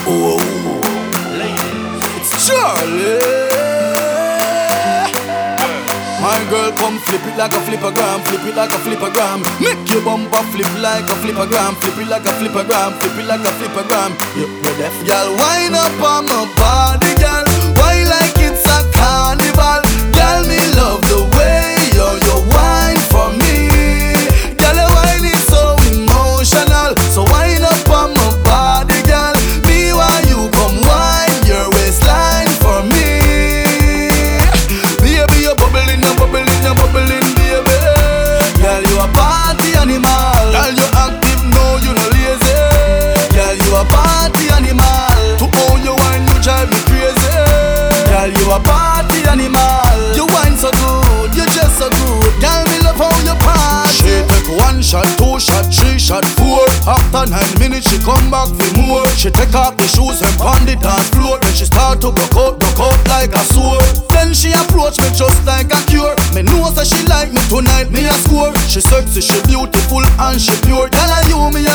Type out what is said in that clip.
Oh, it's Charlie. My girl, come flip it like a flippergram, flip it like a flippergram. Make your bumper flip like a flippergram, flip it like a flippergram, flip it like a flippergram. You're deaf, girl. Wind up on my body, girl. Why like it's a carnival, girl? Me love the way you wine for me, girl. Your wine is so emotional, so wind up on my body, girl. Me while you come wine your waistline for me. Baby, you're bubbling, baby. Girl, you a party animal. Girl, you active, no, you no lazy. Girl, you a party animal. To own your wine, you drive me crazy. Girl, you a party animal. You wine so good, you just so good. Girl, me love how you party. She take 1 shot, 2 shot, 3 shot, 4. After 9 minutes, she come back for more. She take off the shoes and pound it dance floor. Then she start to broke out like a sword. Then she approach me just like a cure. Me know that she like me tonight, me a score. She sexy, she beautiful and she pure. Tell her you me a